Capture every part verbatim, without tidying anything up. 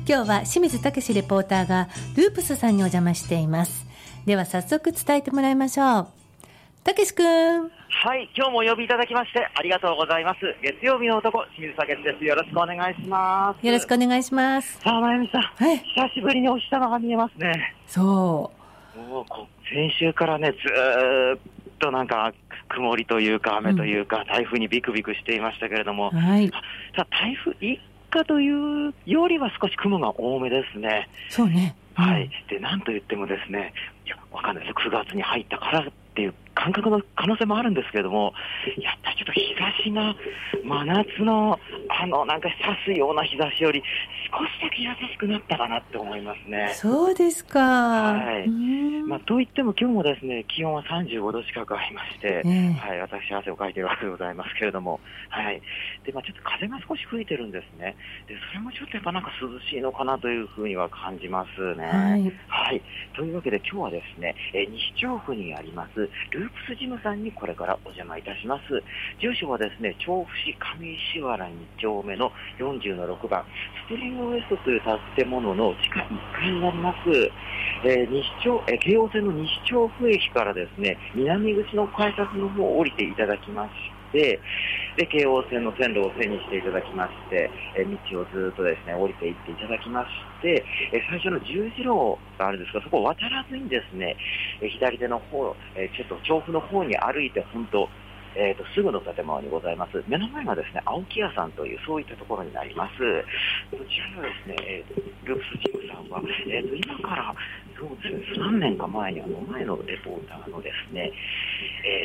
今日は清水武レポーターがループスさんにお邪魔しています。では早速伝えてもらいましょう。武くん。 はい、今日もお呼びいただきましてありがとうございます。月曜日の男、清水武です。よろしくお願いします。 よろしくお願いします。 さあ、まゆみさん、はい、久しぶりにお日様が見えますね。 そうもう先週からね、ずーっとなんか曇りというか雨というか、うん、台風にビクビクしていましたけれども、 はい、 さあ台風一過というよりは少し雲が多めですね。 そうね、 うん、はい。で、なんと言ってもですね、いや、わかんないです。くがつに入ったからっていう感覚の可能性もあるんですけれども、やっぱりちょっと日差しが真夏のあのなんか刺すような日差しより少しだけ優しくなったかなって思いますね。 そうですか。 はい。まあ、といっても今日もですね、気温はさんじゅうごど近くありまして、えー、はい、私汗をかいているわけでございますけれども、はい。で、まあ、ちょっと風が少し吹いてるんですね。で、それもちょっとやっぱなんか涼しいのかなというふうには感じますね。 はい。 はい。というわけで今日はですね、えー、西調布にありますループスジムさんにこれからお邪魔いたします。住所はですね、調布市上石原に丁目のよんじゅうのろくばん、スプリングウエストという建物の地下いっかいになります。えー、西調、えー、京王線の西調布駅からですね、南口の改札の方を降りていただきまして、で、京王線の線路を背にしていただきまして、えー、道をずっとですね、降りていっていただきまして、えー、最初の十字路があるんですが、そこを渡らずにですね、えー、左手の方、えー、ちょっと調布の方に歩いて、本当、えーと、すぐの建物にございます。目の前がですね、青木屋さんという、そういったところになります。こちらのですね、えー、ループスジムさんは、えーと、今から、そうですね、何年か前に、あの、前のレポーターのですね、え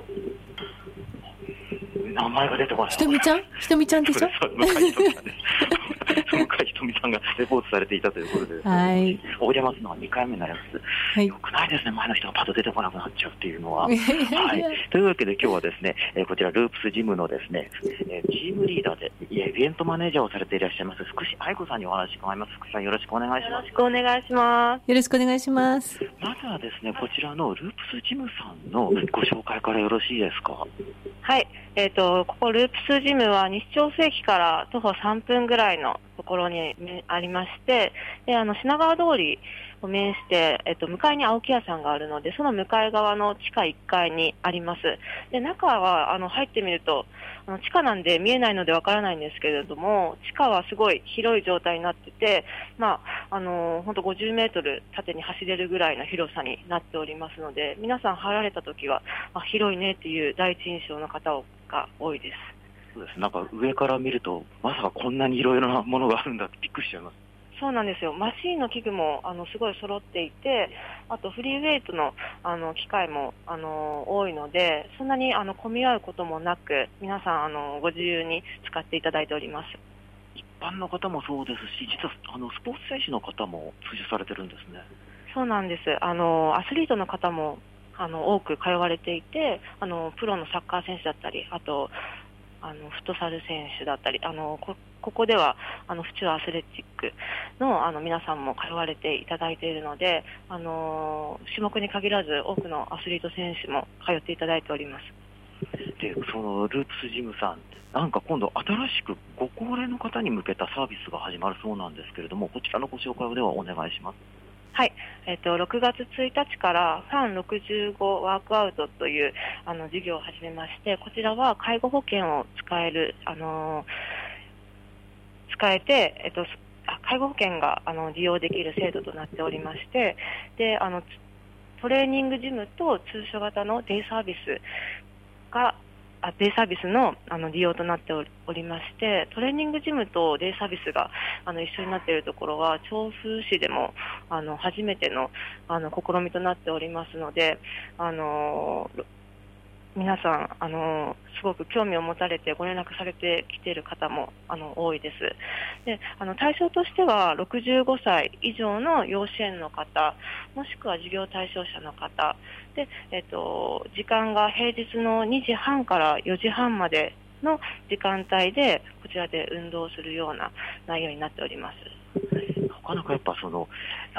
ーと、名前が出てこない。 ひとみちゃんひとみちゃんでしょ。 向井ひとみさんです。向井ひとみさんがレポートされていたということで、 はい、 お邪魔するのがにかいめになります。はい、よくないですね、前の人がパッと出てこなくなっちゃうっていうのは。はい、というわけで今日はですね、えー、こちらループスジムのですね、えー、チームリーダーでイベントマネージャーをされていらっしゃいます福士愛子さんにお話伺います。福士さん、よろしくお願いします。 よろしくお願いします。 よろしくお願いします。 まずはですね、こちらのループスジムさんのご紹介からよろしいですか。 はい、えーと、ここループスジムは西調布駅から徒歩さんぷんぐらいのところにありまして、で、あの品川通りを面して、えっと、向かいに青木屋さんがあるので、その向かい側の地下いっかいにあります。で、中はあの入ってみると、あの地下なんで見えないのでわからないんですけれども、地下はすごい広い状態になってて、まあ、あの本当ごじゅうメートル縦に走れるぐらいの広さになっておりますので、皆さん入られたときは、あ、広いねっていう第一印象の方が多いです。 そうです。なんか上から見ると、まさかこんなにいろいろなものがあるんだってびっくりしちゃいます。 そうなんですよ。マシーンの器具もあのすごい揃っていて、あとフリーウェイトのあの機械もあの多いので、そんなにあの混み合うこともなく、皆さんあのご自由に使っていただいております。 一般の方もそうですし、実はあのスポーツ選手の方も通所されてるんですね。 そうなんです。あのアスリートの方もあの多く通われていて、あのプロのサッカー選手だったり、あとあのフットサル選手だったり、あの こ, ここではあの府中アスレチック の, あの皆さんも通われていただいているので、あの種目に限らず多くのアスリート選手も通っていただいております。 で、そのループスジムさん、なんか今度新しくご高齢の方に向けたサービスが始まるそうなんですけれども、こちらのご紹介をではお願いします。 はい、えー、とろくがつついたちからファンろくじゅうごワークアウトというあの事業を始めまして、こちらは介護保険を使える、あのー、使えて、えー、と介護保険があの利用できる制度となっておりまして、であのトレーニングジムと通所型のデイサービスがあデイサービス の, あの利用となっておりまして、トレーニングジムとデイサービスがあの一緒になっているところは調布市でもあの初めて の, あの試みとなっておりますので、あの皆さんあのすごく興味を持たれてご連絡されてきている方もあの多いです。であの対象としてはろくじゅうごさい以上の要支援の方、もしくは事業対象者の方で、えっと、時間が平日のにじはんからよじはんまでの時間帯でこちらで運動するような内容になっております。 なかなかやっぱその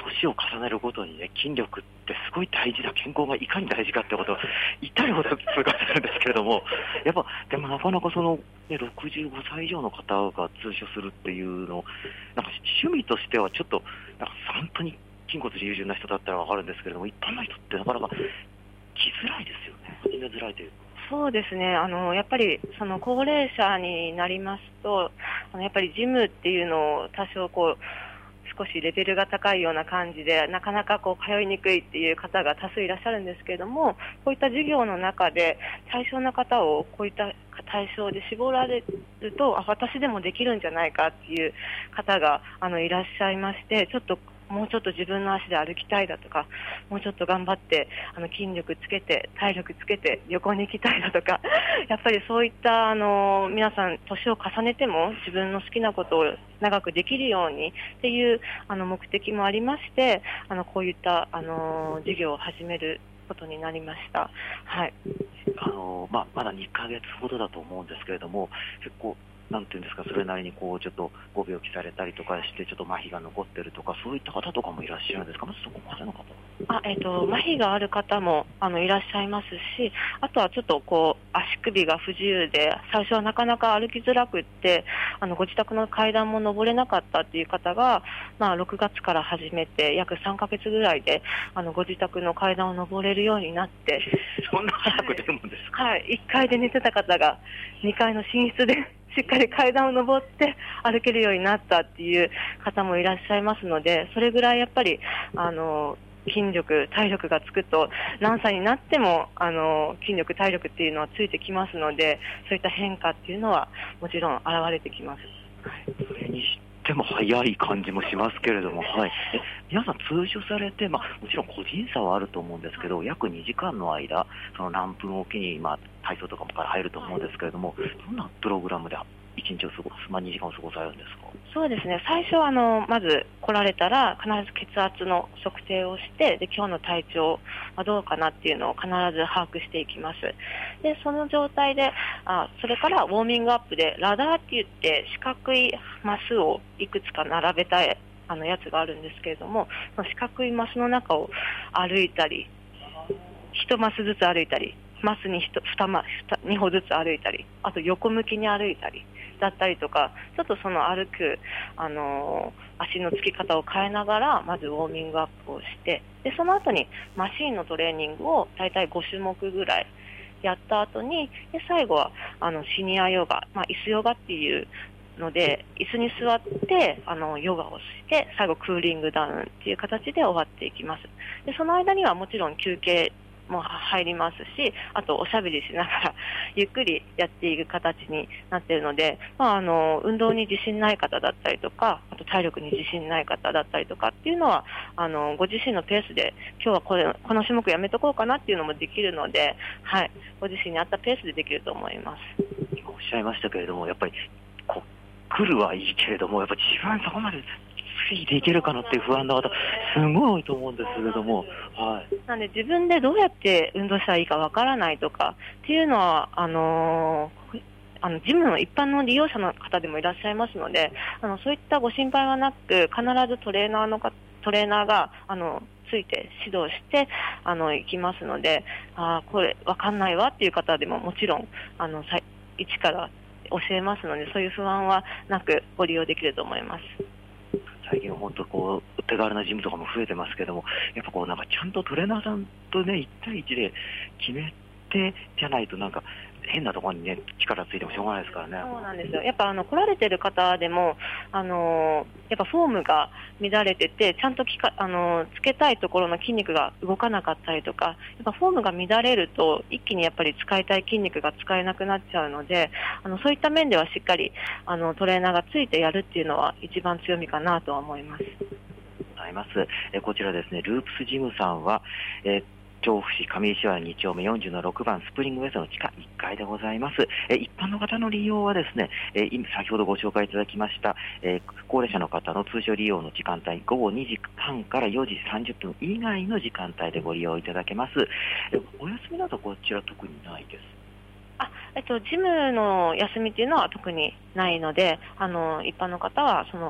年を重ねるごとにね、筋力ってすごい大事だ、健康がいかに大事かってことを痛いほど痛感するんですけれども、やっぱでもなかなかその、ね、ろくじゅうごさい以上の方が通所するっていうの、なんか趣味としてはちょっとなんか本当に筋骨隆々な人だったらわかるんですけれども、一般の人ってなかなか来づらいですよね。始めづらいというか。 そうですね、あのやっぱりその高齢者になりますと、あのやっぱりジムっていうのを多少こう少しレベルが高いような感じで、なかなかこう通いにくいっていう方が多数いらっしゃるんですけれども、こういった授業の中で対象の方をこういった対象で絞られると、あ、私でもできるんじゃないかっていう方があのいらっしゃいまして、ちょっともうちょっと自分の足で歩きたいだとか、もうちょっと頑張ってあの筋力つけて体力つけて旅行に行きたいだとかやっぱりそういったあの皆さん年を重ねても自分の好きなことを長くできるようにっていうあの目的もありまして、あのこういったあの授業を始めることになりました。はい、 あのまあ、まだにかげつほどだと思うんですけれども、結構なんていうんですか、それなりにこうちょっとご病気されたりとかして、ちょっと麻痺が残ってるとか、そういった方とかもいらっしゃるんですか。まずそこまでの方。 あ、えーと、麻痺がある方もあのいらっしゃいますし、あとはちょっとこう足首が不自由で、最初はなかなか歩きづらくって、あのご自宅の階段も登れなかったっていう方が、まあ、ろくがつから始めて、約さんかげつぐらいであのご自宅の階段を登れるようになって、 そんな早く出るもんですか。 はい、いっかいで寝てた方がにかいの寝室でしっかり階段を上って歩けるようになったっていう方もいらっしゃいますので、それぐらいやっぱりあの筋力、体力がつくと何歳になってもあの筋力、体力っていうのはついてきますので、そういった変化っていうのはもちろん現れてきます。 はい、それにしても早い感じもしますけれども、はい、え皆さん通所されて、まあ、もちろん個人差はあると思うんですけど、約にじかんの間、その何分おきに、まあ、体操とかもから入ると思うんですけれども、どんなプログラムでいちにちを過ごす、まあ、にじかんを過ごされるんですか。 そうですね、最初あのまず来られたら必ず血圧の測定をして、で今日の体調はどうかなっていうのを必ず把握していきます。でその状態で、あそれからウォーミングアップでラダーって言って四角いマスをいくつか並べたあのやつがあるんですけれども、その四角いマスの中を歩いたり、一マスずつ歩いたり、マスに 2, マに歩ずつ歩いたり、あと横向きに歩いたりだったりとか、ちょっとその歩く、あのー、足のつき方を変えながらまずウォーミングアップをして、でその後にマシーンのトレーニングをだいたいごしゅもくぐらいやった後に、で最後はあのシニアヨガ、まあ、椅子ヨガっていうので椅子に座ってあのヨガをして、最後クーリングダウンっていう形で終わっていきます。でその間にはもちろん休憩も入りますし、あとおしゃべりしながらゆっくりやっていく形になっているので、まあ、あの運動に自信ない方だったりとか、あと体力に自信ない方だったりとかっていうのは、あのご自身のペースで今日はこれこの種目やめとこうかなっていうのもできるので、はい、ご自身に合ったペースでできると思います。 今おっしゃいましたけれども、やっぱりこ来るはいいけれども、やっぱり自分そこまでついていけるかなっていう不安な方すごい多いと思うんですけれども、はい、 なので自分でどうやって運動したらいいかわからないとかっていうのはあのー、あのジムの一般の利用者の方でもいらっしゃいますので、あのそういったご心配はなく、必ずトレーナーのかトレーナーがあのついて指導してあの行きますので、あこれわかんないわっていう方でももちろんあの一から教えますので、そういう不安はなくご利用できると思います。 最近は本当こう手軽なジムとかも増えてますけども、やっぱこうなんかちゃんとトレーナーさんとねいち対いちで決めてじゃないと、なんか変なところにね力ついてもしょうがないですからね。 そうなんですよ。やっぱあの来られてる方でもあのやっぱフォームが乱れてて、ちゃんときかあのつけたいところの筋肉が動かなかったりとか、やっぱフォームが乱れると一気にやっぱり使いたい筋肉が使えなくなっちゃうので、あのそういった面ではしっかりあのトレーナーがついてやるっていうのは一番強みかなとは思います。 ございます。えこちらですね、ループスジムさんは、えー調布市上石原に丁目よんじゅうのろくばんスプリングウェストの地下いっかいでございます。え一般の方の利用はですね、え今先ほどご紹介いただきました、え高齢者の方の通所利用の時間帯、ごごにじはんからよじさんじゅっぷん以外の時間帯でご利用いただけます。えお休みなどこちら特にないです。 あえっと、ジムの休みっていうのは特にないので、あの一般の方はその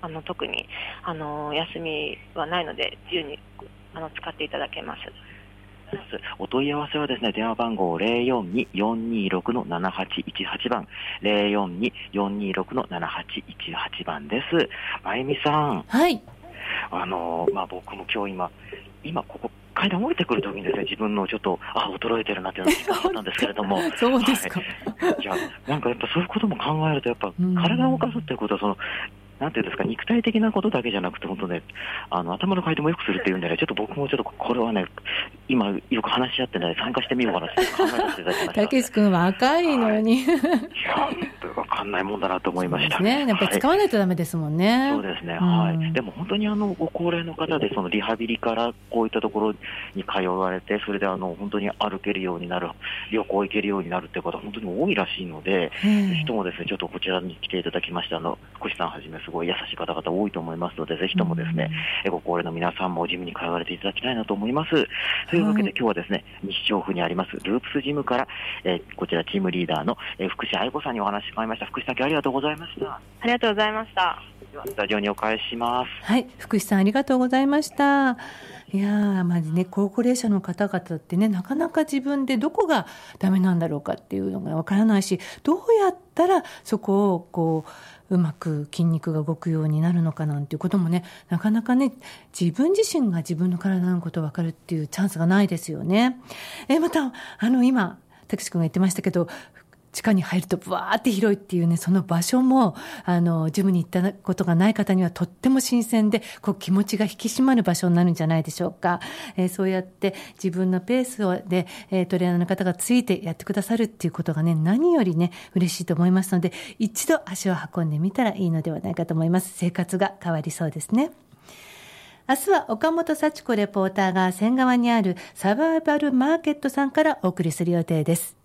あの特にあの休みはないので自由にあの使っていただけます。 お問い合わせはですね、電話番号 ゼロよんに よんにろく ななはちいちはち 番、ゼロよんに よんにろく ななはちいちはち 番です。あゆみさん。 はい。 あの、まあ、僕も今日今、今ここ階段降りてくるときにですね、自分のちょっと、あ、衰えてるなっていうのを実感したんですけれども。 そうですか。 はい、いや、なんかやっぱそういうことも考えると、やっぱ体を動かすっていうことは、その、なんていうんですか、肉体的なことだけじゃなくて、本当ね、あの頭の回転も良くするっていうんでね、ちょっと僕もちょっとこれはね、今よく話し合ってね、参加してみようかなって考えさせていただきました。 たけし君は若いのに。はい、いや、わかんないもんだなと思いました。 そうですね。やっぱり使わないとダメですもんね。 はい、そうですね。はい。でも本当にあのご高齢の方で、そのリハビリからこういったところに通われて、それであの本当に歩けるようになる、旅行行けるようになるってことは本当に多いらしいので、ぜひともですね、ちょっとこちらに来ていただきまして、あの福士さんはじめすごい優しい方々多いと思いますので、ぜひともですね、うん、ご高齢の皆さんもジムに通われていただきたいなと思います。というわけで、はい、今日はですね、西調布にありますループスジムから、えー、こちらチームリーダーの、えー、福士愛子さんにお話伺いました。福士さん、今日ありがとうございました。 ありがとうございました。 ではスタジオにお返しします。 はい、福士さんありがとうございました。いやー、まずね、高齢者の方々ってね、なかなか自分でどこがダメなんだろうかっていうのがわからないし、どうやったらそこをこううまく筋肉が動くようになるのかなんていうこともね、なかなかね、自分自身が自分の体のことを分かるっていうチャンスがないですよね。えまたあの今たけし君が言ってましたけど、地下に入るとブワーって広いっていうね、その場所もあのジムに行ったことがない方にはとっても新鮮で、こう気持ちが引き締まる場所になるんじゃないでしょうか。えー、そうやって自分のペースをで、えー、トレーナーの方がついてやってくださるっていうことがね、何よりね嬉しいと思いますので、一度足を運んでみたらいいのではないかと思います。生活が変わりそうですね。明日は岡本幸子レポーターが仙川にあるサバイバルマーケットさんからお送りする予定です。